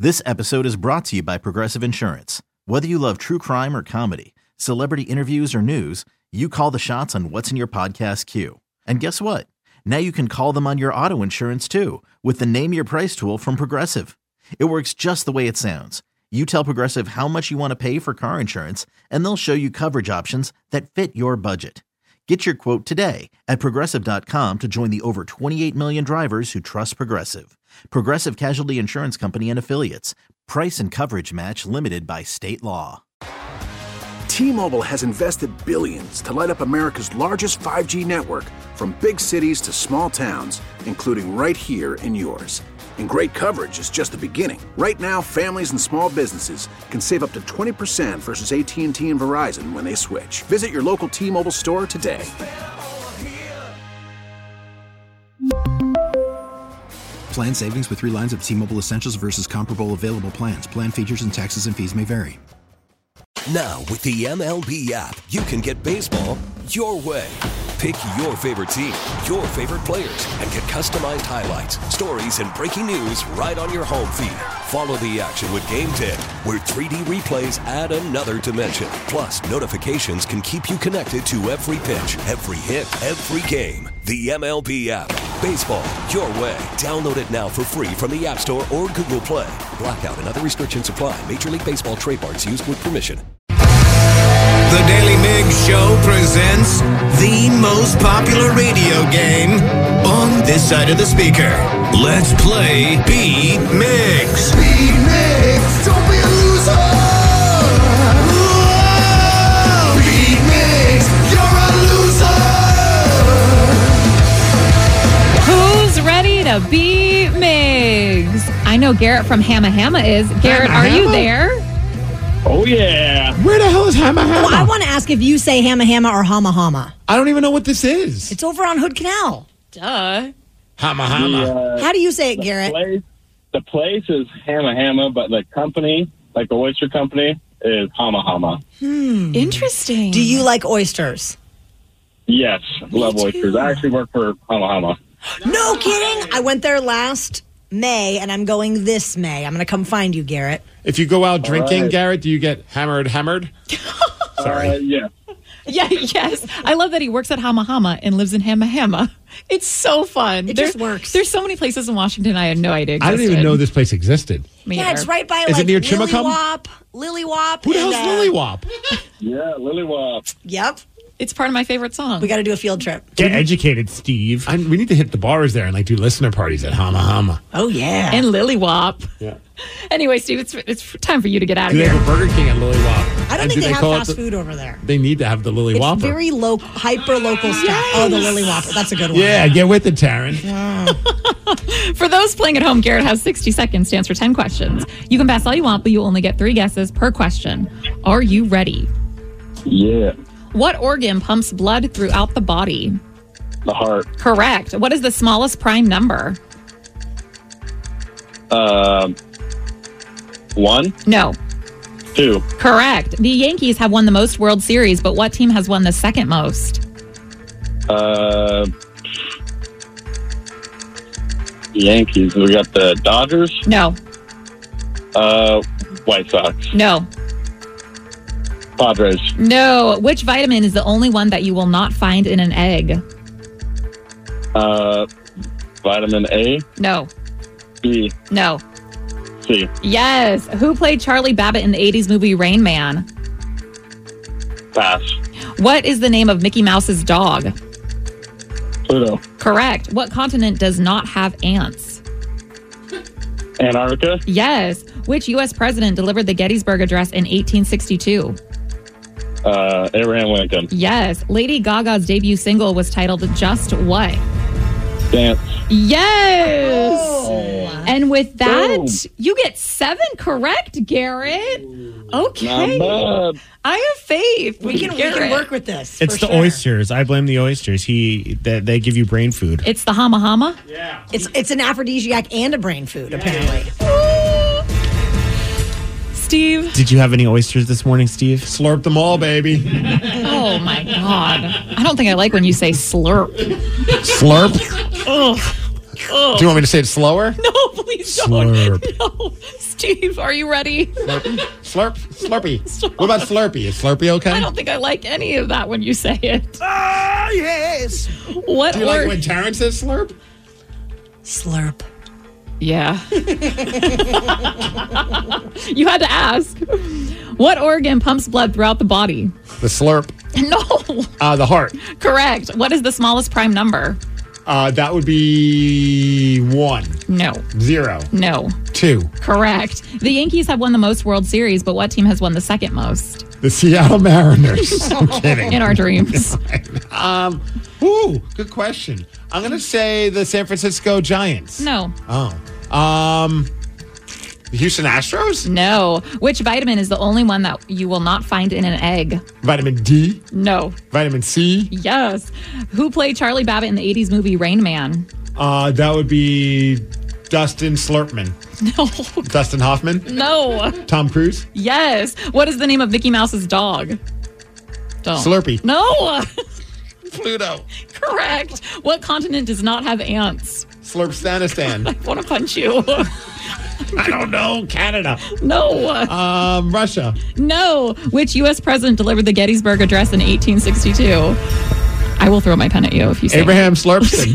This episode is brought to you by Progressive Insurance. Whether you love true crime or comedy, celebrity interviews or news, you call the shots on what's in your podcast queue. And guess what? Now you can call them on your auto insurance too with the Name Your Price tool from Progressive. It works just the way it sounds. You tell Progressive how much you want to pay for car insurance, and they'll show you coverage options that fit your budget. Get your quote today at Progressive.com to join the over 28 million drivers who trust Progressive. Progressive Casualty Insurance Company and Affiliates. Price and coverage match limited by state law. T-Mobile has invested billions to light up America's largest 5G network, from big cities to small towns, including right here in yours. And great coverage is just the beginning. Right now, families and small businesses can save up to 20% versus AT&T and Verizon when they switch. Visit your local T-Mobile store today. Plan savings with 3 lines of T-Mobile Essentials versus comparable available plans. Plan features and taxes and fees may vary. Now, with the MLB app, you can get baseball your way. Pick your favorite team, your favorite players, and get customized highlights, stories, and breaking news right on your home feed. Follow the action with Game 10, where 3D replays add another dimension. Plus, notifications can keep you connected to every pitch, every hit, every game. The MLB app. Baseball your way. Download it now for free from the App Store or Google Play. Blackout and other restrictions apply. Major League Baseball trademarks used with permission. The Daily Migs Show presents the most popular radio game on this side of the speaker. Let's play Beat Migs. Beat Migs, don't be a loser. Whoa! Beat Migs, you're a loser. Who's ready to beat Migs? I know Garrett from Hamma Hamma is. Garrett, are you there? Oh, yeah. Where the hell is Hamma Hamma? Well, I want to ask if you say Hamma Hamma or Hama Hama. I don't even know what this is. It's over on Hood Canal. Duh. Hamma Hamma. How do you say it, Garrett? The place is Hamma Hamma, but the company, like the oyster company, is Hama Hama. Interesting. Do you like oysters? Yes, love too. oysters. I actually work for Hama Hama. No kidding. I went there last May, and I'm going this May. I'm going to come find you, Garrett. If you go out drinking, right. Garrett, do you get hammered? Sorry. Yeah. Yeah, yes. I love that he works at Hamma Hamma and lives in Hamma Hamma. It's so fun. It just works. There's so many places in Washington I had no idea existed. I didn't even know this place existed. Me Yeah, either. it's right by Is it near Chimacum? Lillywop. Who the hell's Lillywop? Yeah, Lillywop. Yep. It's part of my favorite song. We got to do a field trip. Get educated, Steve. We need to hit the bars there and do listener parties at Hamma Hamma. Oh, yeah. And Lillywop. Yeah. Anyway, Steve, it's time for you to get out of Do they here. have a Burger King at Lillywop? I don't think they have fast food over there. They need to have the Lillywop. It's very hyper-local stuff. Oh, the Lillywop. That's a good one. Yeah, get with it, Taryn. For those playing at home, Garrett has 60 seconds to answer 10 questions. You can pass all you want, but you only get 3 guesses per question. Are you ready? Yeah. What organ pumps blood throughout the body? The heart. Correct. What is the smallest prime number? 1, No. 2. Correct. The Yankees have won the most World Series, but what team has won the second most? Yankees. We got the Dodgers. No. White Sox. No. Padres. No. Which vitamin is the only one that you will not find in an egg? Vitamin A. No. B. No. C. Yes. Who played Charlie Babbitt in the 80s movie Rain Man? Pass. What is the name of Mickey Mouse's dog? Pluto. Correct. What continent does not have ants? Antarctica. Yes. Which U.S. president delivered the Gettysburg Address in 1862? Abraham Lincoln. Yes. Lady Gaga's debut single was titled Just What? Dance. Yes. Oh. And with that, Boom. you get 7 correct, Garrett. Okay. Not bad. I have faith. We can work with this. It's for the sure. oysters. I blame the oysters. They give you brain food. It's the Hama Hama. Yeah. It's an aphrodisiac and a brain food, apparently. Steve. Did you have any oysters this morning, Steve? Slurp them all, baby. Oh, my God. I don't think I like when you say slurp. Slurp? Ugh. Do you want me to say it slower? No, please don't. Slurp. No. Steve. Steve, are you ready? Slurpee. What about Slurpee? Is Slurpee okay? I don't think I like any of that when you say it. Ah, yes. What Do you like when Taryn says slurp? Slurp. Yeah. You had to ask. What organ pumps blood throughout the body? The slurp. No. The heart. Correct. What is the smallest prime number? That would be 1. No. 0. No. 2. Correct. The Yankees have won the most World Series, but what team has won the second most? The Seattle Mariners. I'm kidding. In our dreams. Good question. I'm going to say the San Francisco Giants. No. The Houston Astros? No. Which vitamin is the only one that you will not find in an egg? Vitamin D? No. Vitamin C? Yes. Who played Charlie Babbitt in the 80s movie Rain Man? That would be Dustin Slurpman. No. Dustin Hoffman? No. Tom Cruise? Yes. What is the name of Mickey Mouse's dog? Slurpee. No. Pluto. Correct. What continent does not have ants? Slurpstanistan. I want to punch you. I don't know. Canada. No. Russia. No. Which U.S. president delivered the Gettysburg Address in 1862? I will throw my pen at you if you say Abraham Slurpston.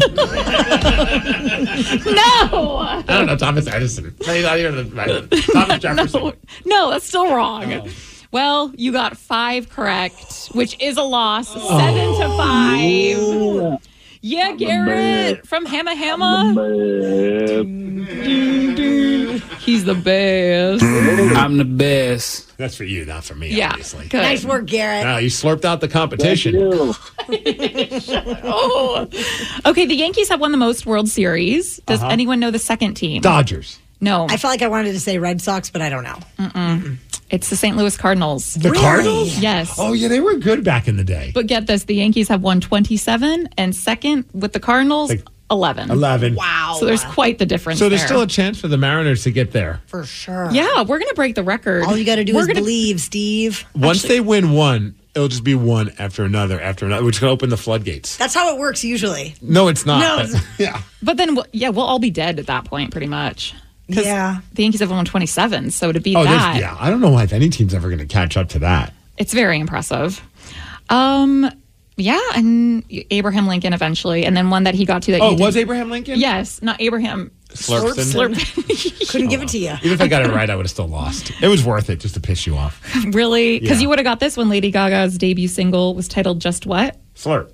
No. I don't know. Thomas Edison. Thomas Jefferson. No, that's still wrong. Oh. Well, you got 5 correct, which is a loss. 7 to 5. Yeah, Garrett from Hamma Hamma. He's the best. I'm the best. That's for you, not for me, Yeah, obviously. good. Nice work, Garrett. No, you slurped out the competition. Oh. Okay, the Yankees have won the most World Series. Does anyone know the second team? Dodgers. No. I felt like I wanted to say Red Sox, but I don't know. It's the St. Louis Cardinals. The Cardinals? Yes. Oh, yeah, they were good back in the day. But get this, the Yankees have won 27, and second with the Cardinals, 11. 11. Wow. So there's quite the difference So there's there. still a chance for the Mariners to get there. For sure. Yeah, we're going to break the record. All you got to do is believe, Steve. Once they win one, it'll just be one after another, which can open the floodgates. That's how it works usually. No, it's not. No, but- yeah. But then, we'll all be dead at that point, pretty much. 'Cause Yeah. the Yankees have won 27, so to beat Oh, that, I don't know if any team's ever going to catch up to that. it's very impressive. Yeah, and Abraham Lincoln eventually, and then one that he got to that Oh, you was did. Abraham Lincoln? Yes, not Abraham. Slurpston? Slurp. Couldn't give it to you. Even if I got it right, I would have still lost. It was worth it just to piss you off. Really? Because Yeah. you would have got this when Lady Gaga's debut single was titled Just What? Slurp.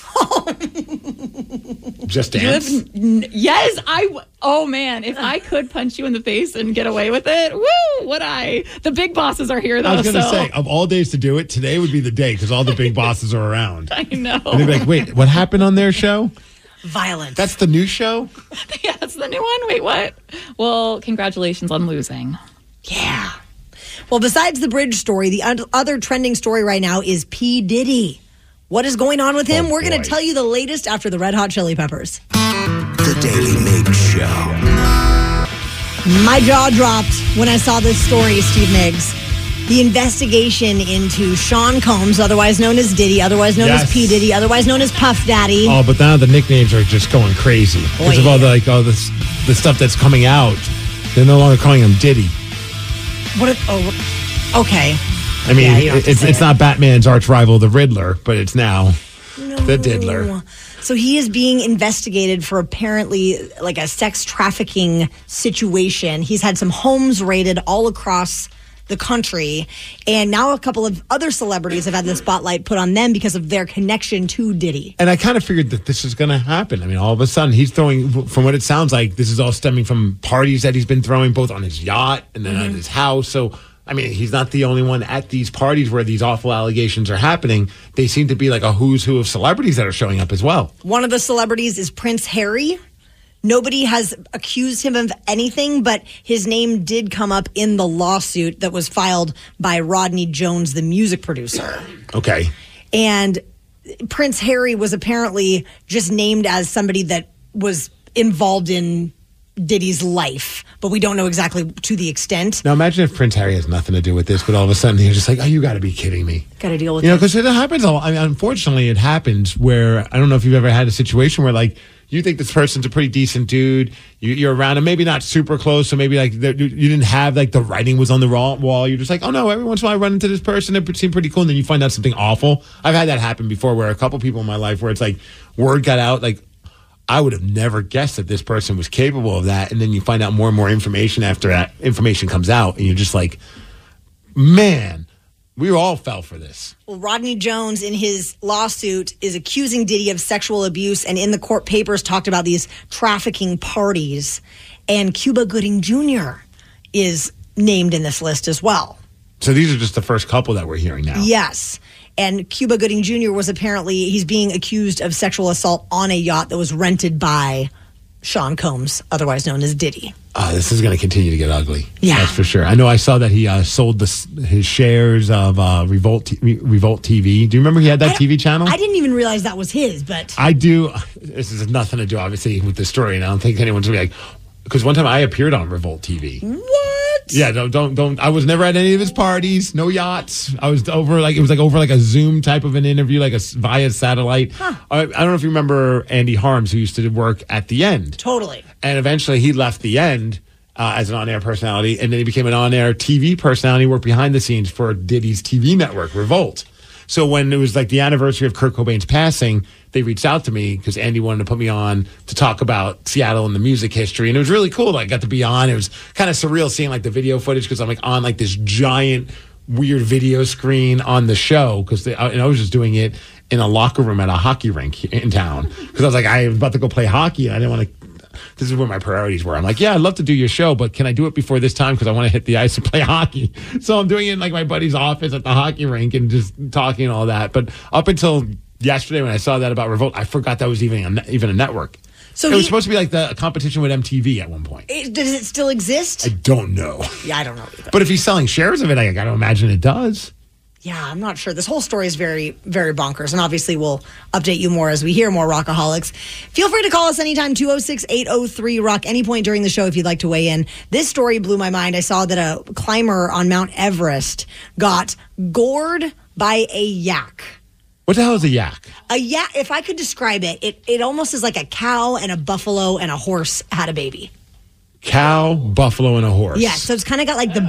Just dance? Yes, oh man, if I could punch you in the face and get away with it, woo, would I? The big bosses are here though. I was going to so. say, of all days to do it, today would be the day because all the big bosses are around. I know. And they'd be like, wait, what happened on their show? Violence. That's the new show? Yeah, that's the new one. Wait, what? Well, congratulations on losing. Yeah. Well, besides the bridge story, the other trending story right now is P. Diddy. What is going on with him? Oh, We're going boy. to tell you the latest after the Red Hot Chili Peppers. The Daily Mig Show. My jaw dropped when I saw this story, Steve Miggs. The investigation into Sean Combs, otherwise known as Diddy, otherwise known Yes. as P. Diddy, otherwise known as Puff Daddy. Oh, but now the nicknames are just going crazy because of all the stuff that's coming out. They're no longer calling him Diddy. Okay. I mean, Yeah, you don't have to say it's it. not Batman's arch rival, the Riddler, but it's now the Diddler. So he is being investigated for apparently like a sex trafficking situation. He's had some homes raided all across the country. And now a couple of other celebrities have had the spotlight put on them because of their connection to Diddy. And I kind of figured that this is going to happen. I mean, all of a sudden, he's throwing, from what it sounds like, this is all stemming from parties that he's been throwing, both on his yacht and then at his house. So, I mean, he's not the only one at these parties where these awful allegations are happening. They seem to be like a who's who of celebrities that are showing up as well. One of the celebrities is Prince Harry. Nobody has accused him of anything, but his name did come up in the lawsuit that was filed by Rodney Jones, the music producer. Okay. And Prince Harry was apparently just named as somebody that was involved in Diddy's life, but we don't know exactly to the extent. Now imagine if Prince Harry has nothing to do with this, but all of a sudden you're just like, oh, you got to be kidding me. Got to deal with it. Because it happens a lot. I mean, unfortunately, it happens where, I don't know if you've ever had a situation where like, you think this person's a pretty decent dude. You're around him, maybe not super close, so maybe like you didn't have like the writing was on the wall. You're just like, oh no, every once in a while I run into this person that seemed pretty cool, and then you find out something awful. I've had that happen before, where a couple people in my life where it's like word got out, like I would have never guessed that this person was capable of that, and then you find out more and more information after that information comes out, and you're just like, man. We all fell for this. Well, Rodney Jones, in his lawsuit, is accusing Diddy of sexual abuse, and in the court papers talked about these trafficking parties. And Cuba Gooding Jr. is named in this list as well. So these are just the first couple that we're hearing now. Yes. And Cuba Gooding Jr. was he's being accused of sexual assault on a yacht that was rented by Sean Combs, otherwise known as Diddy. This is going to continue to get ugly. Yeah. That's for sure. I know I saw that he sold his shares of Revolt TV. Do you remember he had that TV channel? I didn't even realize that was his, but... I do. This has nothing to do, obviously, with the story, and I don't think anyone's going to be like... Because one time I appeared on Revolt TV. What? Yeah, don't. I was never at any of his parties. No yachts. I was over over a Zoom type of an interview, like via satellite. Huh. I don't know if you remember Andy Harms, who used to work at The End. Totally. And eventually he left The End as an on-air personality, and then he became an on-air TV personality. Worked behind the scenes for Diddy's TV network, Revolt. So when it was like the anniversary of Kurt Cobain's passing, they reached out to me because Andy wanted to put me on to talk about Seattle and the music history. And it was really cool. I got to be on. It was kind of surreal seeing like the video footage because I'm like on like this giant weird video screen on the show because I was just doing it in a locker room at a hockey rink in town because I was like, I was about to go play hockey and I didn't want to. This is where my priorities were. I'm like, yeah, I'd love to do your show, but can I do it before this time? Because I want to hit the ice and play hockey. So I'm doing it in like my buddy's office at the hockey rink and just talking and all that. But up until yesterday when I saw that about Revolt, I forgot that was even a network. So it was supposed to be like the competition with MTV at one point. Does it still exist? I don't know. Yeah, I don't know either. But if he's selling shares of it, I got to imagine it does. Yeah, I'm not sure. This whole story is very, very bonkers. And obviously, we'll update you more as we hear more Rockaholics. Feel free to call us anytime, 206-803-ROCK, any point during the show if you'd like to weigh in. This story blew my mind. I saw that a climber on Mount Everest got gored by a yak. What the hell is a yak? A yak, if I could describe it, it almost is like a cow and a buffalo and a horse had a baby. Cow, buffalo, and a horse. Yeah, so it's kind of got like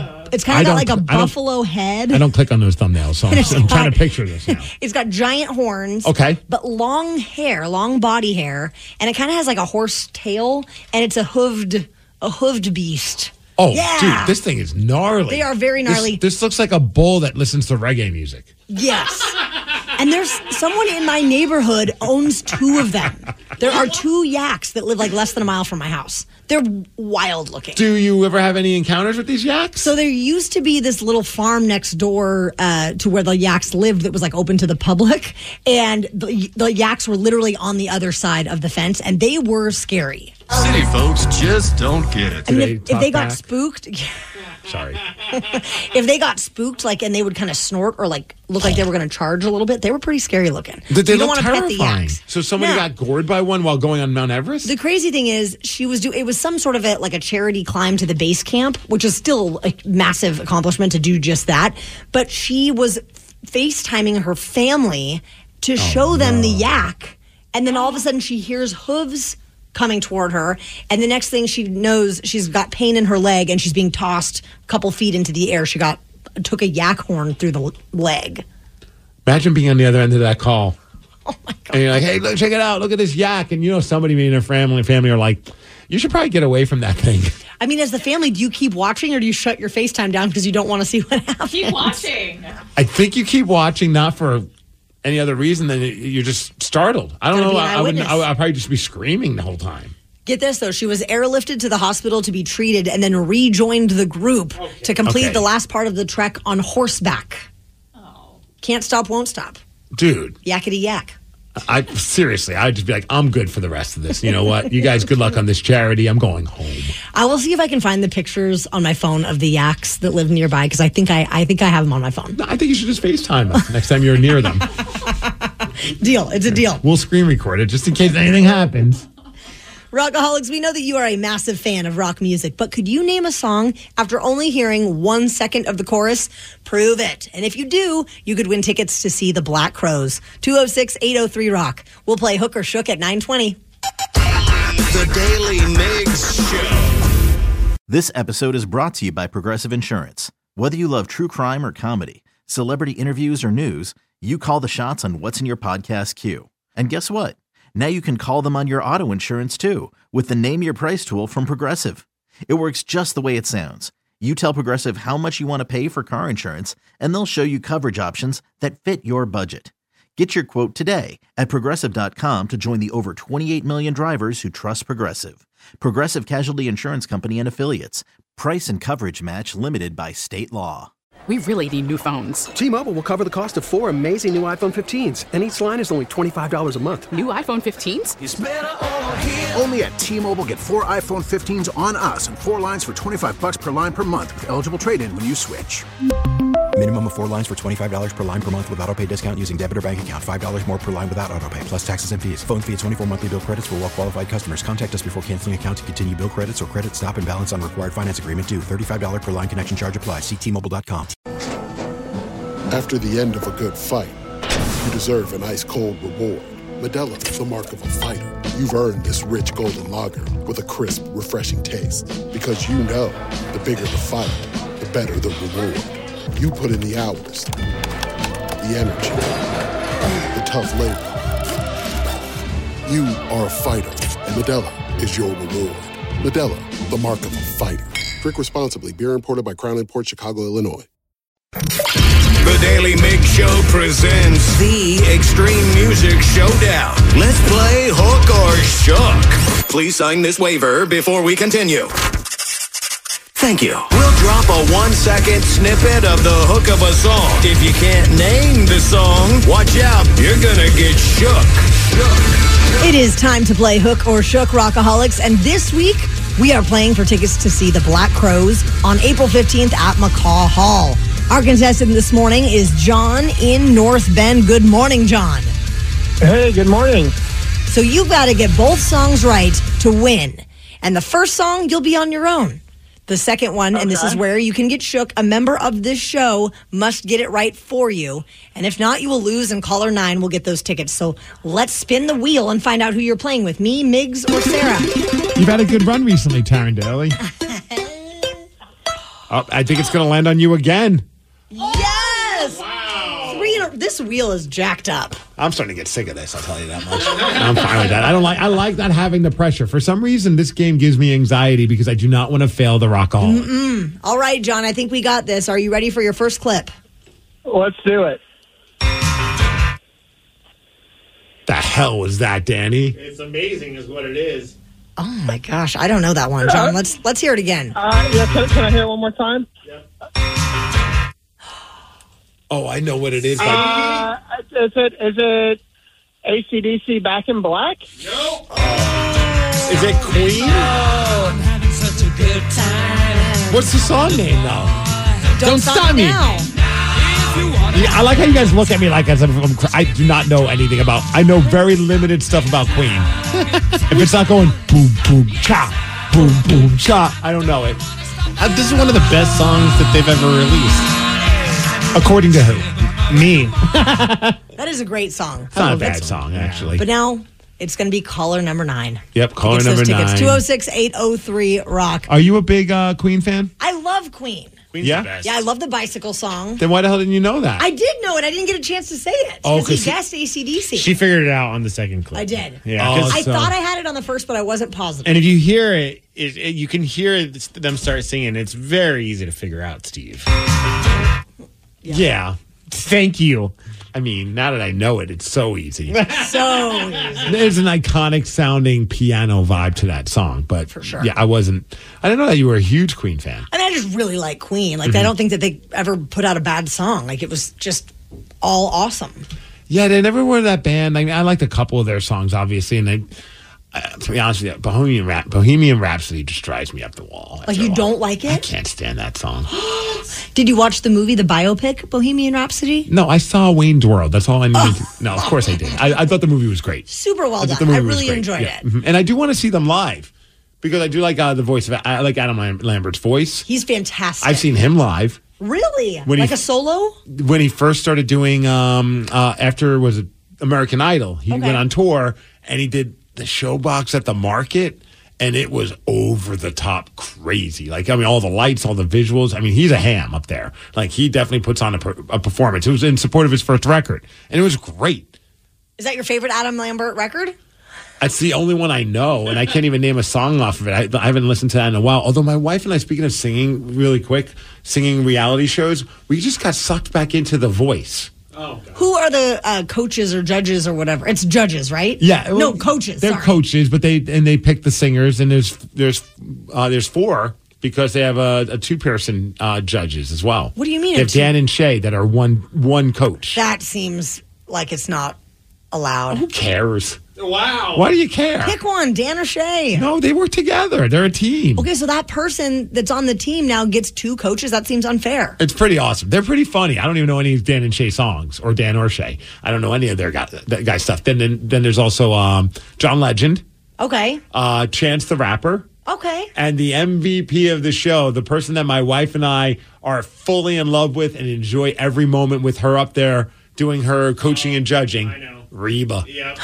a buffalo head. I don't click on those thumbnails, so I'm trying to picture this now. It's got giant horns. Okay. But long hair, long body hair, and it kind of has like a horse tail, and it's a hooved beast. Oh, yeah. Dude, this thing is gnarly. They are very gnarly. This looks like a bull that listens to reggae music. Yes. And there's someone in my neighborhood owns 2 of them. There are 2 yaks that live like less than a mile from my house. They're wild looking. Do you ever have any encounters with these yaks? So there used to be this little farm next door to where the yaks lived that was like open to the public. And the yaks were literally on the other side of the fence and they were scary. City folks just don't get it. I mean, if they got spooked... Sorry. If they got spooked, like, and they would kind of snort or like look like they were going to charge a little bit, they were pretty scary looking. They don't look want to pet the terrifying. yaks. So somebody got gored by one while going on Mount Everest? The crazy thing is, it was some sort of a charity climb to the base camp, which is still a massive accomplishment to do just that. But she was FaceTiming her family to show them the yak, and then all of a sudden she hears hooves coming toward her, and the next thing she knows, she's got pain in her leg and she's being tossed a couple feet into the air. She took a yak horn through the leg. Imagine being on the other end of that call. Oh my God. And you're like, hey, look, check it out, look at this yak. And somebody in their family are like, you should probably get away from that thing. I mean, as the family, do you keep watching or do you shut your FaceTime down because you don't want to see what happens? Keep watching. I think you keep watching, not for any other reason than you're just startled. I don't know. I'd probably just be screaming the whole time. Get this, though. She was airlifted to the hospital to be treated and then rejoined the group to complete the last part of the trek on horseback. Oh. Can't stop, won't stop. Dude. Yakety yak. I'd just be like, I'm good for the rest of this. You know what? You guys, good luck on this charity. I'm going home. I will see if I can find the pictures on my phone of the yaks that live nearby because I think I have them on my phone. No, I think you should just FaceTime them next time you're near them. Deal. It's a deal. We'll screen record it just in case anything happens. Rockaholics, we know that you are a massive fan of rock music, but could you name a song after only hearing 1 second of the chorus? Prove it. And if you do, you could win tickets to see the Black Crowes. 206-803-ROCK. We'll play Hook or Shook at 9:20. The Daily Migs Show. This episode is brought to you by Progressive Insurance. Whether you love true crime or comedy, celebrity interviews or news, you call the shots on what's in your podcast queue. And guess what? Now you can call them on your auto insurance too with the Name Your Price tool from Progressive. It works just the way it sounds. You tell Progressive how much you want to pay for car insurance, and they'll show you coverage options that fit your budget. Get your quote today at Progressive.com to join the over 28 million drivers who trust Progressive. Progressive Casualty Insurance Company and Affiliates. Price and coverage match limited by state law. We really need new phones. T-Mobile will cover the cost of 4 amazing new iPhone 15s, and each line is only $25 a month. New iPhone 15s? It's better over here. Only at T-Mobile, get 4 iPhone 15s on us and 4 lines for $25 per line per month with eligible trade-in when you switch. Minimum of 4 lines for $25 per line per month with autopay discount using debit or bank account. $5 more per line without autopay, plus taxes and fees. Phone fee at 24 monthly bill credits for well qualified customers. Contact us before canceling account to continue bill credits or credit stop and balance on required finance agreement due. $35 per line connection charge applies. See T-Mobile.com. After the end of a good fight, you deserve an ice-cold reward. Modelo is the mark of a fighter. You've earned this rich golden lager with a crisp, refreshing taste. Because you know, the bigger the fight, the better the reward. You put in the hours, the energy, the tough labor. You are a fighter, and Modelo is your reward. Modelo, the mark of a fighter. Drink responsibly. Beer imported by Crown Imports, Chicago, Illinois. The Daily Migs Show presents the Extreme Music Showdown. Let's play Hook or Shook. Please sign this waiver before we continue. Thank you. We'll drop a 1-second snippet of the hook of a song. If you can't name the song, watch out. You're gonna get shook. It is time to play Hook or Shook, Rockaholics, and this week we are playing for tickets to see the Black Crowes on April 15th at McCaw Hall. Our contestant this morning is John in North Bend. Good morning, John. Hey, good morning. So you've got to get both songs right to win. And the first song, you'll be on your own. The second one, and this is where you can get shook, a member of this show must get it right for you. And if not, you will lose, and caller 9 will get those tickets. So let's spin the wheel and find out who you're playing with, me, Migs, or Sarah. You've had a good run recently, Taryn Daly. I think it's going to land on you again. Yes! Wow. This wheel is jacked up. I'm starting to get sick of this, I'll tell you that much. I'm fine with that. I like not having the pressure. For some reason, this game gives me anxiety because I do not want to fail the Rockaholic. All right, John, I think we got this. Are you ready for your first clip? Let's do it. The hell was that, Danny? It's amazing is what it is. Oh, my gosh. I don't know that one, John. Let's hear it again. Yeah, can I hear it one more time? Yeah. Oh, I know what it is. Is it AC/DC Back in Black? No. Is it Queen? I'm having such a good time. What's the song name, though? Don't Stop Me. Now. Yeah, I like how you guys look at me like I do not know anything about. I know very limited stuff about Queen. If it's not going boom, boom, cha, boom, boom, cha, I don't know it. This is one of the best songs that they've ever released. According to who? Me. That is a great song. It's not a bad song, actually. But now it's going to be caller number 9. Yep, caller number 9. 206-803-ROCK. Are you a big Queen fan? I love Queen. Queen's Yeah? the best. Yeah, I love the bicycle song. Then why the hell didn't you know that? I did know it. I didn't get a chance to say it. Oh, Because he 'cause guessed AC/DC. She figured it out on the second clip. I did. Yeah. I thought I had it on the first, but I wasn't positive. And if you hear it, you can hear them start singing. It's very easy to figure out, Steve. Yeah. Thank you. I mean, now that I know it, it's so easy. So easy. There's an iconic sounding piano vibe to that song, but For sure. yeah, I didn't know that you were a huge Queen fan. I mean, I just really like Queen. Like, I don't think that they ever put out a bad song. Like, it was just all awesome. Yeah, they never were that band. I liked a couple of their songs, obviously, and To be honest with you, Bohemian Rhapsody just drives me up the wall. Like, you don't like it? I can't stand that song. Did you watch the movie, the biopic, Bohemian Rhapsody? No, I saw Wayne's World. That's all I needed to. No, of course I did. I thought the movie was great. Super well thought the done. I movie was really great. enjoyed Yeah. it. Mhm. And I do want to see them live because I do like the voice of. I like Adam Lambert's voice. He's fantastic. I've seen him live Really? When Like he- a solo? when he first started doing. After was it American Idol? He Okay. went on tour and he did the Showbox at the Market. And it was over the top crazy. Like, I mean, all the lights, all the visuals. I mean, he's a ham up there. Like, he definitely puts on a performance. It was in support of his first record. And it was great. Is that your favorite Adam Lambert record? That's the only one I know. And I can't even name a song off of it. I haven't listened to that in a while. Although my wife and I, speaking of singing really quick, singing reality shows, we just got sucked back into The Voice. Oh, Who are the coaches or judges or whatever? It's judges, right? Yeah, No, coaches. They're sorry. coaches, but they pick the singers, and there's four because they have a two-person judges as well. What do you mean They have a two- Dan and Shay that are one coach. That seems like it's not allowed. Who cares? Wow. Why do you care? Pick one, Dan or Shay. No, they work together. They're a team. Okay, so that person that's on the team now gets two coaches. That seems unfair. It's pretty awesome. They're pretty funny. I don't even know any of Dan and Shay songs, or Dan or Shay. I don't know any of their guy stuff. Then there's also John Legend, Okay. Chance the Rapper. Okay. And the MVP of the show, the person that my wife and I are fully in love with and enjoy every moment with her up there doing her coaching and judging. I know. Reba. Yep.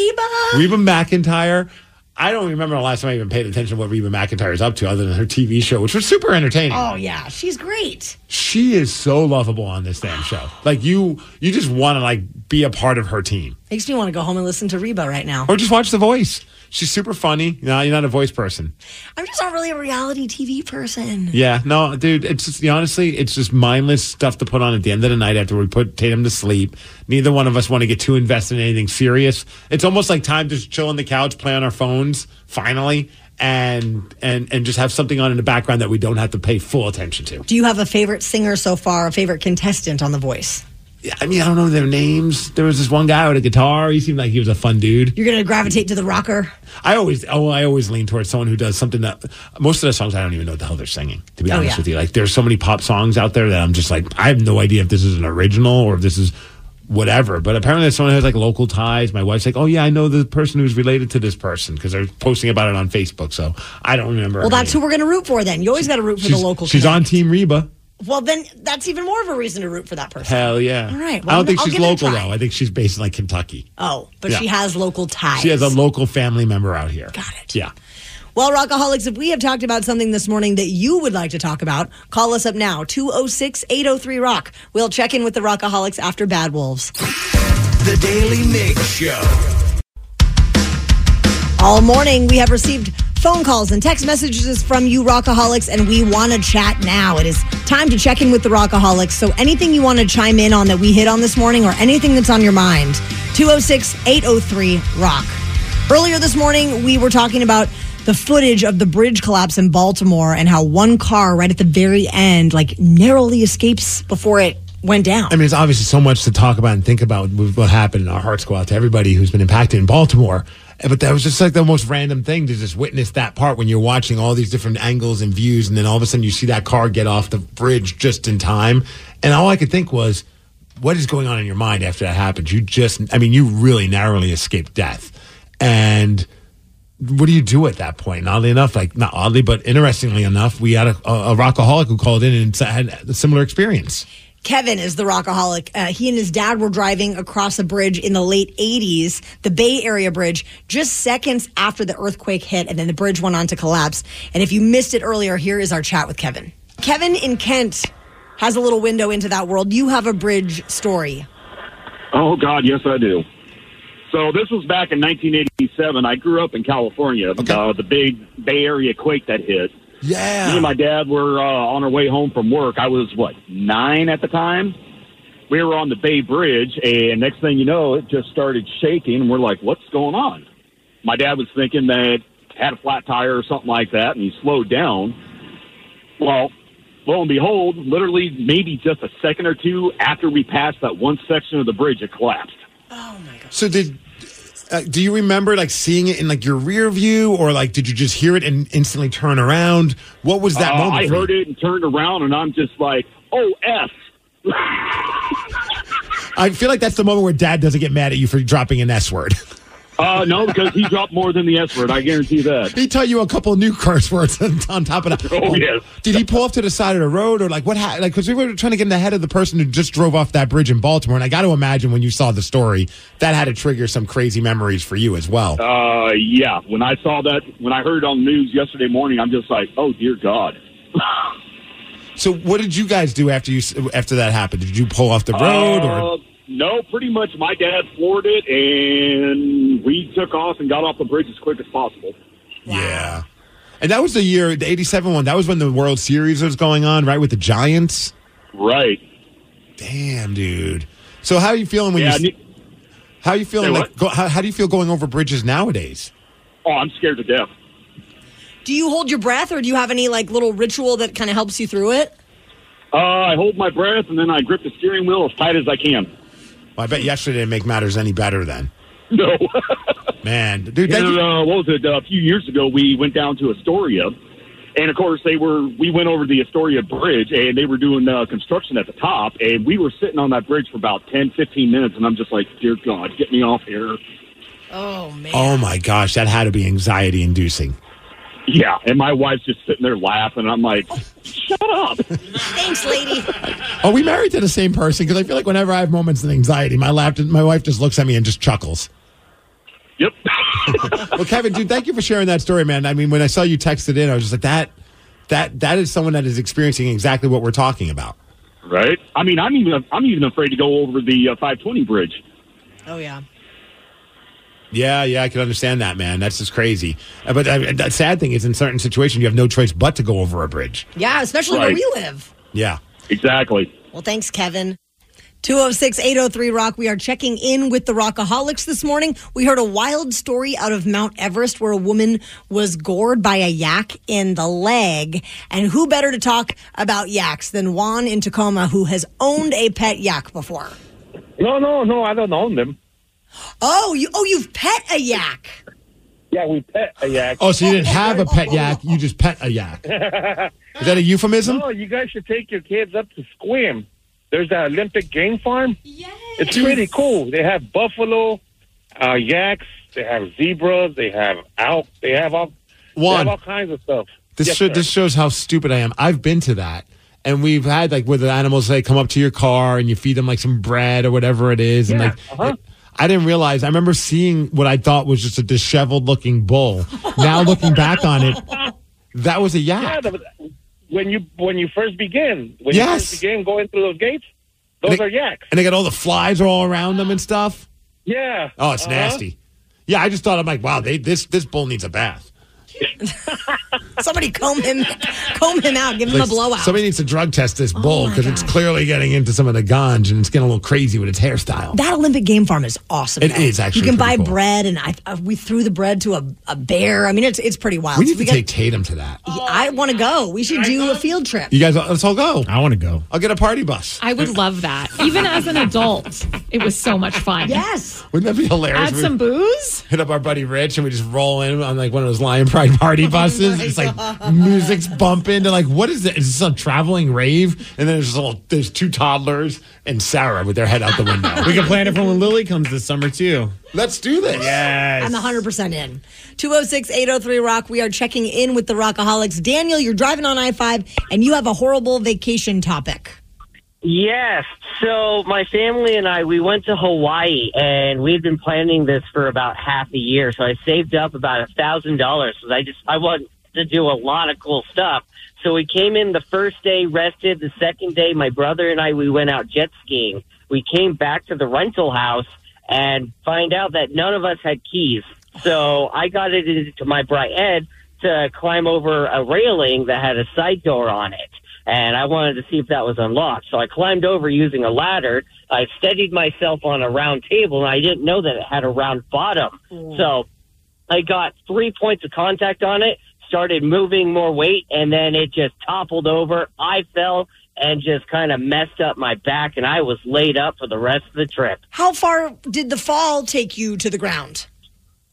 Reba McEntire. I don't remember the last time I even paid attention to what Reba McEntire is up to other than her TV show, which was super entertaining. Oh, yeah. She's great. She is so lovable on this damn show. Like, you just want to, like, be a part of her team. Makes me want to go home and listen to Reba right now. Or just watch The Voice. She's super funny. No, you're not a voice person. I'm just not really a reality TV person. Yeah, no, dude, it's just, honestly, it's just mindless stuff to put on at the end of the night after we put Tatum to sleep. Neither one of us want to get too invested in anything serious. It's almost like time to just chill on the couch, play on our phones, finally, and just have something on in the background that we don't have to pay full attention to. Do you have a favorite singer so far, a favorite contestant on The Voice? Yeah, I mean, I don't know their names. There was this one guy with a guitar. He seemed like he was a fun dude. You're going to gravitate to the rocker? I always lean towards someone who does something that most of the songs I don't even know what the hell they're singing, to be honest with you. Like, there's so many pop songs out there that I'm just like, I have no idea if this is an original or if this is whatever. But apparently there's someone who has like local ties. My wife's like, oh yeah, I know the person who's related to this person because they're posting about it on Facebook. So I don't remember. Well, that's who we're going to root for then. You always got to root for the local She's on Team Reba. Well, then that's even more of a reason to root for that person. Hell yeah. All right. I Well, don't think I'll she's give it a local, try. though. I think she's based in, like, Kentucky. Oh, but Yeah. she has local ties. She has a local family member out here. Got it. Yeah. Well, Rockaholics, if we have talked about something this morning that you would like to talk about, call us up now, 206-803-ROCK. We'll check in with the Rockaholics after Bad Wolves. The Daily Mig Show. All morning, we have received phone calls and text messages from you Rockaholics, and we want to chat now. It is time to check in with the Rockaholics. So anything you want to chime in on that we hit on this morning or anything that's on your mind, 206-803-ROCK. Earlier this morning, we were talking about the footage of the bridge collapse in Baltimore and how one car right at the very end, like, narrowly escapes before it went down. I mean, it's obviously so much to talk about and think about with what happened. Our hearts go out to everybody who's been impacted in Baltimore. But that was just like the most random thing to just witness that part when you're watching all these different angles and views, and then all of a sudden you see that car get off the bridge just in time. And all I could think was, what is going on in your mind after that happened? You really narrowly escaped death. And what do you do at that point? And oddly enough, like, not oddly, but interestingly enough, we had a rockaholic who called in and had a similar experience. Kevin is the rockaholic. He and his dad were driving across a bridge in the late 80s, the Bay Area Bridge, just seconds after the earthquake hit, and then the bridge went on to collapse. And if you missed it earlier, here is our chat with Kevin. Kevin in Kent has a little window into that world. You have a bridge story. Oh, God, yes, I do. So this was back in 1987. I grew up in California, the big Bay Area quake that hit. Yeah. Me and my dad were on our way home from work. I was, 9 at the time? We were on the Bay Bridge, and next thing you know, it just started shaking, and we're like, what's going on? My dad was thinking that it had a flat tire or something like that, and he slowed down. Well, lo and behold, literally maybe just a second or two after we passed that one section of the bridge, it collapsed. So Do you remember like seeing it in like your rear view, or like did you just hear it and instantly turn around? What was that moment? I heard it and turned around, and I'm just like, oh, F. I feel like that's the moment where Dad doesn't get mad at you for dropping an S word. No, because he dropped more than the S word. I guarantee that. He taught you a couple of new curse words on top of that. Oh, yes. Did he pull off to the side of the road, or like what happened? Like, because we were trying to get in the head of the person who just drove off that bridge in Baltimore, and I got to imagine when you saw the story, that had to trigger some crazy memories for you as well. Yeah. When I saw that, when I heard it on the news yesterday morning, I'm just like, oh, dear God. So what did you guys do after that happened? Did you pull off the road, or? No, pretty much my dad floored it, and we took off and got off the bridge as quick as possible. Yeah. And that was the year, the 87 one, that was when the World Series was going on, right, with the Giants? Right. Damn, dude. So how are you feeling when how are you feeling? How do you feel going over bridges nowadays? Oh, I'm scared to death. Do you hold your breath, or do you have any like little ritual that kind of helps you through it? I hold my breath, and then I grip the steering wheel as tight as I can. Well, I bet yesterday didn't make matters any better then. No. Man, dude. What was it? A few years ago, we went down to Astoria, and of course, we went over the Astoria Bridge, and they were doing construction at the top, and we were sitting on that bridge for about 10, 15 minutes, and I'm just like, dear God, get me off here. Oh, man. Oh, my gosh, that had to be anxiety-inducing. Yeah, and my wife's just sitting there laughing, and I'm like, shut up. Thanks, lady. Are we married to the same person? Because I feel like whenever I have moments of anxiety, my wife just looks at me and just chuckles. Yep. Well, Kevin, dude, thank you for sharing that story, man. I mean, when I saw you texted in, I was just like, that is someone that is experiencing exactly what we're talking about. Right? I mean, I'm even afraid to go over the 520 bridge. Oh, yeah. Yeah, I can understand that, man. That's just crazy. But the sad thing is, in certain situations, you have no choice but to go over a bridge. Yeah, especially where we live. Yeah. Exactly. Well, thanks, Kevin. 206-803-ROCK. We are checking in with the Rockaholics this morning. We heard a wild story out of Mount Everest where a woman was gored by a yak in the leg. And who better to talk about yaks than Juan in Tacoma, who has owned a pet yak before? No, I don't own them. You've pet a yak. Yeah, we pet a yak. Oh, so you didn't have a pet yak, you just pet a yak. Is that a euphemism? No, you guys should take your kids up to Squim. There's that Olympic game farm. Yes. It's pretty cool. They have buffalo, yaks, they have zebras, they have elk, they have all kinds of stuff. This shows how stupid I am. I've been to that. And we've had like where the animals they come up to your car and you feed them like some bread or whatever it is. And I didn't realize. I remember seeing what I thought was just a disheveled looking bull. Now looking back on it, that was a yak. Yeah, when you first begin going through those gates, those are yaks. And they got all the flies all around them and stuff. Yeah. Oh, it's nasty. Yeah, I just thought, I'm like, wow, this bull needs a bath. Somebody comb him out, give him a blowout. Somebody needs to drug test this bull because it's clearly getting into some of the ganj and it's getting a little crazy with its hairstyle. That Olympic game farm is awesome. It is actually. You can buy cool. bread, and we threw the bread to a bear. I mean, it's pretty wild. We need to take Tatum to that. I want to go. We should do a field trip. You guys, let's all go. I want to go. I'll get a party bus. I would love that. Even as an adult, it was so much fun. Yes. Wouldn't that be hilarious? Add some booze. Hit up our buddy Rich and we just roll in on like one of those Lion Pride party buses. It's like music's bumping. They're like, what is it? Is this a traveling rave? And then there's two toddlers and Sarah with their head out the window. We can plan it for when Lily comes this summer too. Let's do this. Yes. I'm 100% in. 206-803-ROCK. We are checking in with the Rockaholics. Daniel, you're driving on I-5 and you have a horrible vacation topic. Yes. So my family and I, we went to Hawaii, and we've been planning this for about half a year. So I saved up about $1,000 because I wanted to do a lot of cool stuff. So we came in the first day, rested. The second day, my brother and I, we went out jet skiing. We came back to the rental house and find out that none of us had keys. So I got it into my bright head to climb over a railing that had a side door on it. And I wanted to see if that was unlocked. So I climbed over using a ladder. I steadied myself on a round table, and I didn't know that it had a round bottom. So I got 3 points of contact on it, started moving more weight, and then it just toppled over. I fell and just kind of messed up my back, and I was laid up for the rest of the trip. How far did the fall take you to the ground?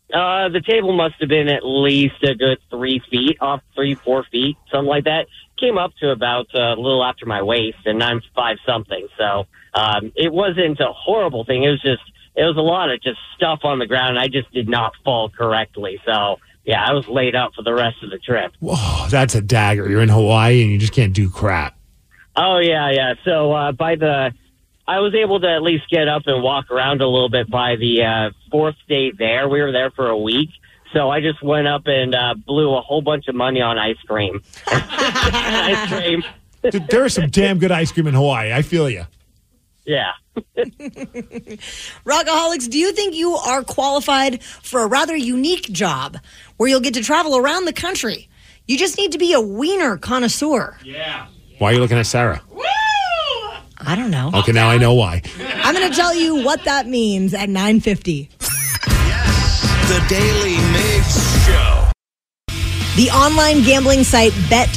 The table must have been at least a good 3 feet off, 4 feet, something like that. Came up to about a little after my waist, and I'm 5-something. So it wasn't a horrible thing. It was a lot of just stuff on the ground, and I just did not fall correctly. So, yeah, I was laid up for the rest of the trip. Whoa, that's a dagger. You're in Hawaii, and you just can't do crap. Oh, yeah. So I was able to at least get up and walk around a little bit by the fourth day there. We were there for a week. So I just went up and blew a whole bunch of money on ice cream. Ice cream. Dude, there is some damn good ice cream in Hawaii. I feel you. Yeah. Rockaholics, do you think you are qualified for a rather unique job where you'll get to travel around the country? You just need to be a wiener connoisseur. Yeah. Why are you looking at Sarah? I don't know. Okay, now I know why. I'm going to tell you what that means at 9:50. The Daily Migs Show. The online gambling site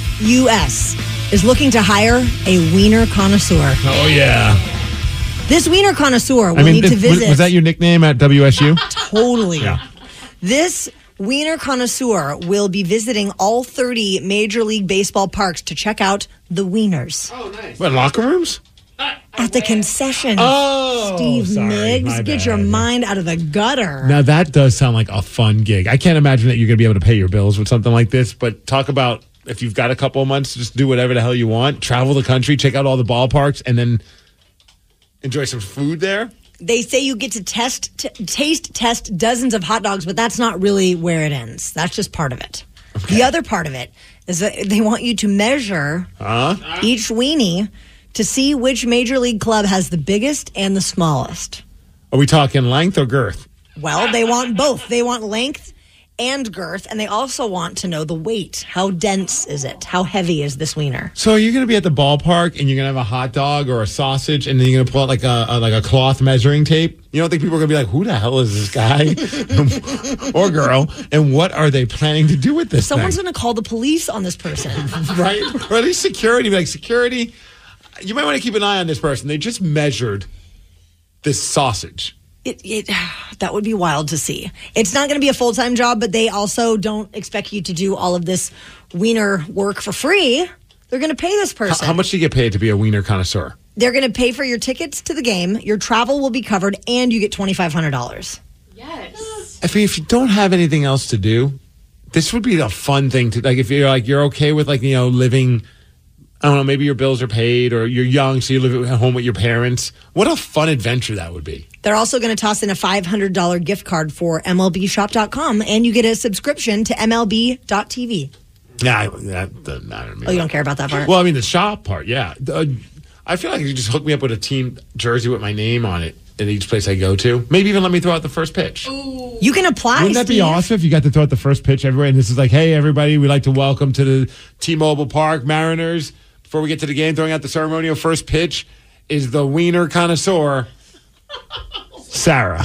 BetUS is looking to hire a wiener connoisseur. Oh, yeah. This wiener connoisseur will need to visit. Was that your nickname at WSU? Totally. Yeah. This wiener connoisseur will be visiting all 30 Major League Baseball parks to check out the wieners. Oh, nice. What, locker rooms? At the concession. Oh, Steve sorry, Miggs, my get bad. your mind out of the gutter. Now, that does sound like a fun gig. I can't imagine that you're going to be able to pay your bills with something like this, but talk about if you've got a couple of months, just do whatever the hell you want, travel the country, check out all the ballparks, and then enjoy some food there. They say you get to taste test dozens of hot dogs, but that's not really where it ends. That's just part of it. Okay. The other part of it is that they want you to measure each weenie to see which major league club has the biggest and the smallest. Are we talking length or girth? Well, they want both. They want length and girth, and they also want to know the weight. How dense is it? How heavy is this wiener? So you're going to be at the ballpark, and you're going to have a hot dog or a sausage, and then you're going to pull out like a cloth measuring tape. You don't think people are going to be like, who the hell is this guy or girl, and what are they planning to do with this Someone's thing? going to call the police on this person. Right? Or at least security. Be like, security, you might want to keep an eye on this person. They just measured this sausage. That would be wild to see. It's not going to be a full-time job, but they also don't expect you to do all of this wiener work for free. They're going to pay this person. How much do you get paid to be a wiener connoisseur? They're going to pay for your tickets to the game, your travel will be covered, and you get $2,500. Yes. I mean, if you don't have anything else to do, this would be a fun thing to, like, if you're okay with, like, living, I don't know, maybe your bills are paid or you're young, so you live at home with your parents. What a fun adventure that would be. They're also going to toss in a $500 gift card for MLBshop.com, and you get a subscription to MLB.tv. Nah, that doesn't matter to me. Oh, you don't care about that part? Well, I mean, the shop part, yeah. I feel like you just hook me up with a team jersey with my name on it at each place I go to. Maybe even let me throw out the first pitch. Ooh. You can apply, Wouldn't that be awesome if you got to throw out the first pitch everywhere? And this is like, hey, everybody, we'd like to welcome to the T-Mobile Park Mariners. Before we get to the game, throwing out the ceremonial first pitch is the wiener connoisseur, Sarah.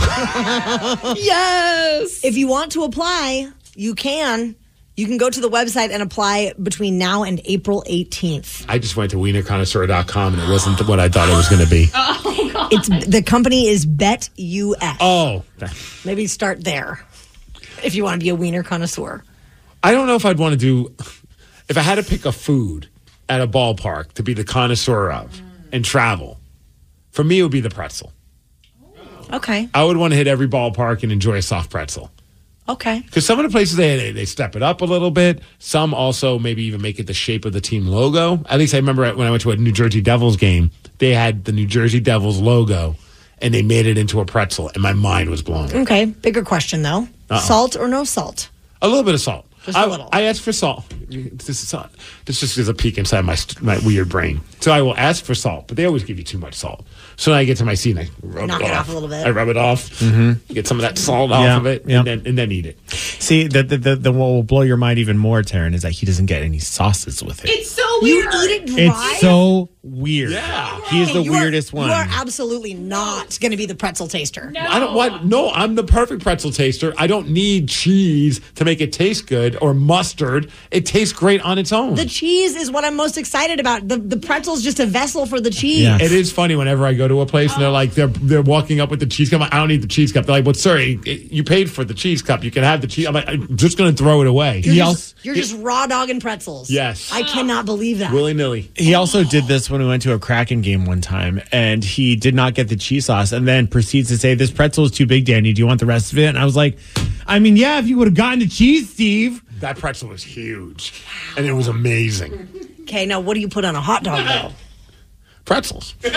Yes. If you want to apply, you can. You can go to the website and apply between now and April 18th. I just went to wienerconnoisseur.com and it wasn't what I thought it was going to be. Oh, God. The company is BetUS. Oh. Maybe start there if you want to be a wiener connoisseur. I don't know if I'd want to do, if I had to pick a food at a ballpark to be the connoisseur of and travel, for me it would be the pretzel. Okay. I would want to hit every ballpark and enjoy a soft pretzel. Okay. Because some of the places, they step it up a little bit. Some also maybe even make it the shape of the team logo. At least I remember when I went to a New Jersey Devils game, they had the New Jersey Devils logo, and they made it into a pretzel, and my mind was blown. Okay. Bigger question, though. Uh-oh. Salt or no salt? A little bit of salt. Just a little. I asked for salt. This just is a peek inside my weird brain. So I will ask for salt, but they always give you too much salt. So then I get to my seat and I knock it off a little bit. I rub it off, get some of that salt off of it, and then eat it. See, the what will blow your mind even more, Taryn, is that he doesn't get any sauces with it. It's so weird. You eat it dry? It's so weird. Yeah. He's the You weirdest are, one. You are absolutely not going to be the pretzel taster. I don't want. No, I'm the perfect pretzel taster. I don't need cheese to make it taste good or mustard. It tastes great on its own. The cheese is what I'm most excited about. The pretzel's just a vessel for the cheese. Yeah. It is funny whenever I go to a place and they're like they're walking up with the cheese cup. I don't need the cheese cup. They're like, "Well, sir, you paid for the cheese cup. You can have the cheese." I'm like, "I'm just going to throw it away." You're just raw dogging pretzels. Yes. I cannot believe that. Willy nilly. He also did this when we went to a Kraken game one time, and he did not get the cheese sauce, and then proceeds to say, "This pretzel is too big, Danny. Do you want the rest of it?" And I was like, "I mean, yeah, if you would have gotten the cheese, Steve." That pretzel was huge, and it was amazing. Okay, now what do you put on a hot dog though? Pretzels. Do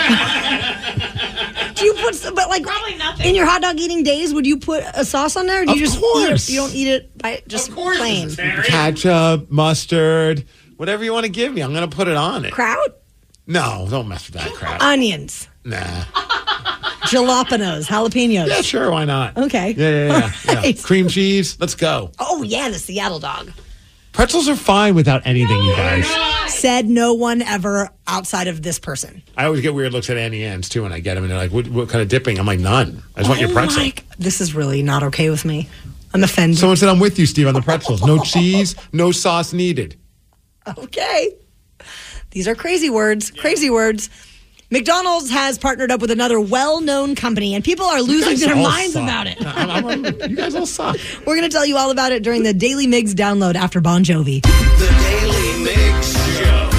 you put some, but like Probably nothing. in your hot dog eating days? Would you put a sauce on there? Or do you Of just course. You don't eat it by just plain Ketchup, mustard, whatever you want to give me. I'm going to put it on it. kraut, No, don't mess with that crap. onions, Nah. jalapenos, jalapenos. Yeah, sure. Why not? Okay. Yeah. Right. Cream cheese. Let's go. Oh yeah, the Seattle dog. Pretzels are fine without anything, you guys. Said no one ever outside of this person. I always get weird looks at Annie Ann's too when I get them, and they're like, "What kind of dipping?" I'm like, "None. I just want your pretzel." This is really not okay with me. I'm offended. Someone said, "I'm with you, Steve, on the pretzels. No cheese, no sauce needed." Okay. These are crazy words. Crazy words. McDonald's has partnered up with another well-known company, and people are losing guys their all minds suck. about it. You guys all suck. We're going to tell you all about it during the Daily Migs download after Bon Jovi. The Daily Mix Show.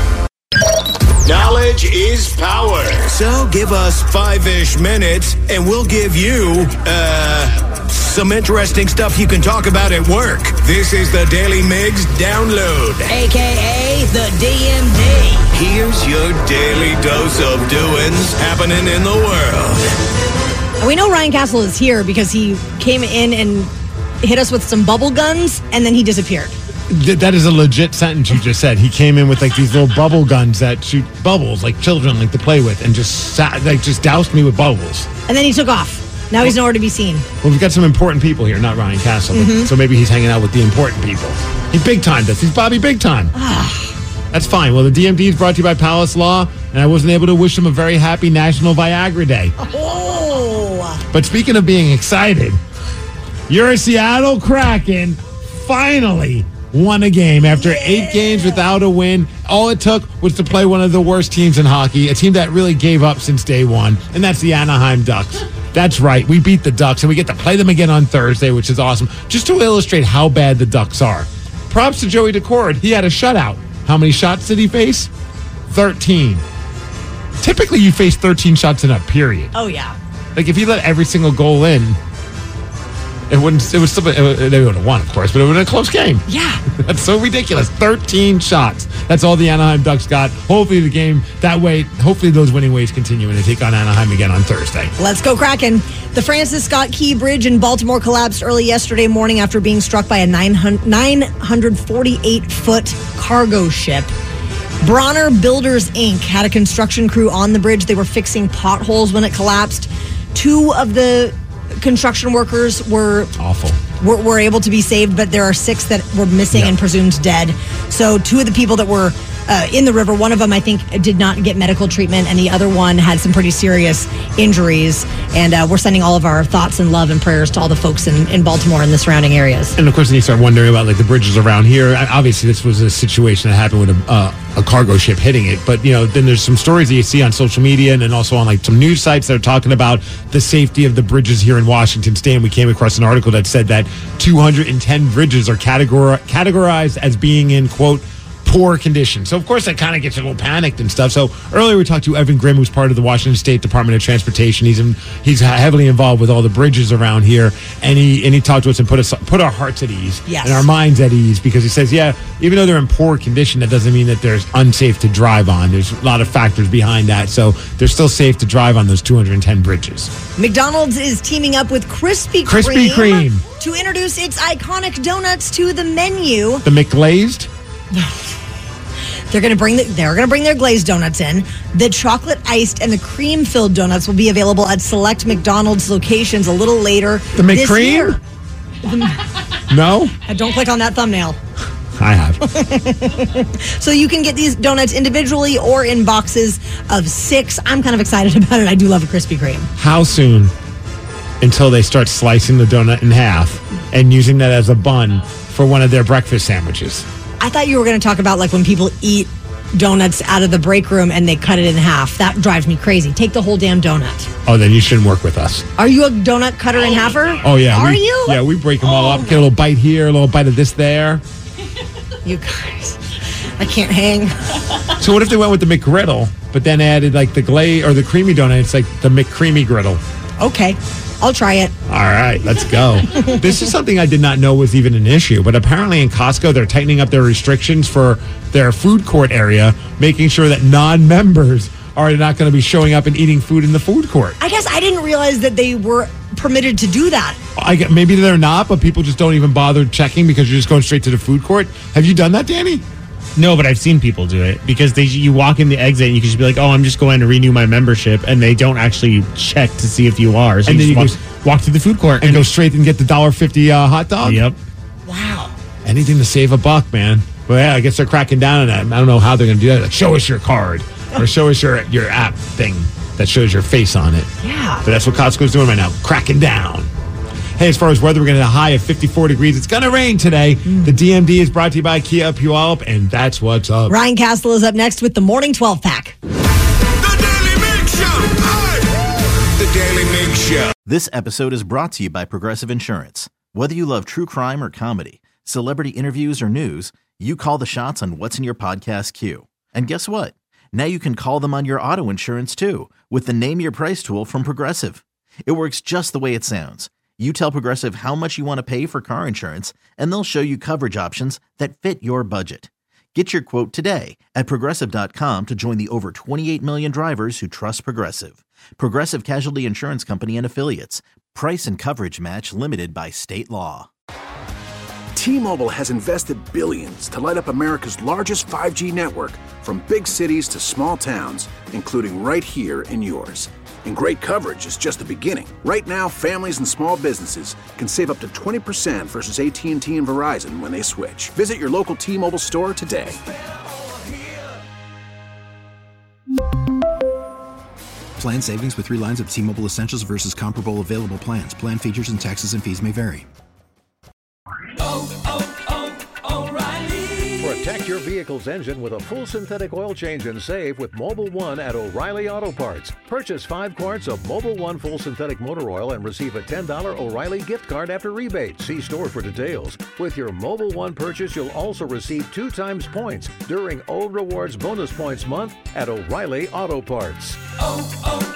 Knowledge is power. So give us 5-ish minutes and we'll give you, some interesting stuff you can talk about at work. This is the Daily Migs Download. AKA the DMD. Here's your daily dose of doings happening in the world. We know Ryan Castle is here because he came in and hit us with some bubble guns, and then he disappeared. That is a legit sentence you just said. He came in with like these little bubble guns that shoot bubbles like children like to play with, and just doused me with bubbles. And then he took off. Now he's nowhere to be seen. Well, we've got some important people here, not Ryan Castle, so maybe he's hanging out with the important people. He big timed us. He's Bobby Big Time. That's fine. Well, the DMD is brought to you by Palace Law, and I wasn't able to wish him a very happy National Viagra Day. Oh. But speaking of being excited, your Seattle Kraken finally won a game after 8 games without a win. All it took was to play one of the worst teams in hockey, a team that really gave up since day one, and that's the Anaheim Ducks. That's right. We beat the Ducks, and we get to play them again on Thursday, which is awesome. Just to illustrate how bad the Ducks are. Props to Joey Decord. He had a shutout. How many shots did he face? 13. Typically, you face 13 shots in a period. Oh, yeah. Like, if he let every single goal in, they would have won, of course, but it would have been a close game. Yeah. That's so ridiculous. 13 shots. That's all the Anaheim Ducks got. Hopefully the game, that way, hopefully those winning ways continue and they take on Anaheim again on Thursday. Let's go Kraken. The Francis Scott Key Bridge in Baltimore collapsed early yesterday morning after being struck by a 948-foot cargo ship. Bronner Builders, Inc. had a construction crew on the bridge. They were fixing potholes when it collapsed. 2 of the construction workers were able to be saved, but there are 6 that were missing and presumed dead. So 2 of the people that were in the river, one of them I think did not get medical treatment, and the other one had some pretty serious injuries. And we're sending all of our thoughts and love and prayers to all the folks in Baltimore and the surrounding areas. And of course, then you start wondering about like the bridges around here. Obviously, this was a situation that happened with a cargo ship hitting it. But then there's some stories that you see on social media and then also on like some news sites that are talking about the safety of the bridges here in Washington State. And we came across an article that said that 210 bridges are categorized as being in quote poor condition. So of course that kind of gets a little panicked and stuff. So earlier we talked to Evan Grimm, who's part of the Washington State Department of Transportation. He's heavily involved with all the bridges around here, and he talked to us and put our hearts at ease and our minds at ease, because he says, even though they're in poor condition, that doesn't mean that they're unsafe to drive on. There's a lot of factors behind that, so they're still safe to drive on those 210 bridges. McDonald's is teaming up with Krispy Kreme to introduce its iconic donuts to the menu. The McGlazed? They're going to bring their glazed donuts in. The chocolate iced and the cream filled donuts will be available at select McDonald's locations a little later. The McCream? No? Don't click on that thumbnail. I have. So you can get these donuts individually or in boxes of 6. I'm kind of excited about it. I do love a Krispy Kreme. How soon until they start slicing the donut in half and using that as a bun for one of their breakfast sandwiches? I thought you were going to talk about like when people eat donuts out of the break room and they cut it in half. That drives me crazy. Take the whole damn donut. Oh, then you shouldn't work with us. Are you a donut cutter and halfer? Oh, yeah. Are you? Yeah, we break them all up. Get a little bite here, a little bite of this there. You guys, I can't hang. So what if they went with the McGriddle, but then added like the glaze or the creamy donut? It's like the McCreamy Griddle. Okay, I'll try it. All right, let's go. This is something I did not know was even an issue, but apparently in Costco, they're tightening up their restrictions for their food court area, making sure that non-members are not going to be showing up and eating food in the food court. I guess I didn't realize that they were permitted to do that. Maybe they're not, but people just don't even bother checking because you're just going straight to the food court. Have you done that, Danny? No, but I've seen people do it because you walk in the exit and you can just be like, oh, I'm just going to renew my membership, and they don't actually check to see if you are. So and you then just walk to the food court and go straight and get the $1.50 hot dog? Yep. Wow. Anything to save a buck, man. Well, yeah, I guess they're cracking down on that. I don't know how they're going to do that. Like, show us your card or show us your app thing that shows your face on it. Yeah. But that's what Costco's doing right now, cracking down. Hey, as far as weather, we're going to have a high of 54 degrees. It's going to rain today. The DMD is brought to you by Kia Puyallup, and that's what's up. Ryan Castle is up next with the Morning 12 Pack. The Daily Mig Show. The Daily Mig Show. This episode is brought to you by Progressive Insurance. Whether you love true crime or comedy, celebrity interviews or news, you call the shots on what's in your podcast queue. And guess what? Now you can call them on your auto insurance too with the Name Your Price tool from Progressive. It works just the way it sounds. You tell Progressive how much you want to pay for car insurance, and they'll show you coverage options that fit your budget. Get your quote today at Progressive.com to join the over 28 million drivers who trust Progressive. Progressive Casualty Insurance Company and Affiliates. Price and coverage match limited by state law. T-Mobile has invested billions to light up America's largest 5G network, from big cities to small towns, including right here in yours. And great coverage is just the beginning. Right now, families and small businesses can save up to 20% versus AT&T and Verizon when they switch. Visit your local T-Mobile store today. Plan savings with 3 lines of T-Mobile Essentials versus comparable available plans. Plan features and taxes and fees may vary. Protect your vehicle's engine with a full synthetic oil change and save with Mobil 1 at O'Reilly Auto Parts. Purchase 5 quarts of Mobil 1 full synthetic motor oil and receive a $10 O'Reilly gift card after rebate. See store for details. With your Mobil 1 purchase, you'll also receive 2 times points during O Rewards Bonus Points Month at O'Reilly Auto Parts.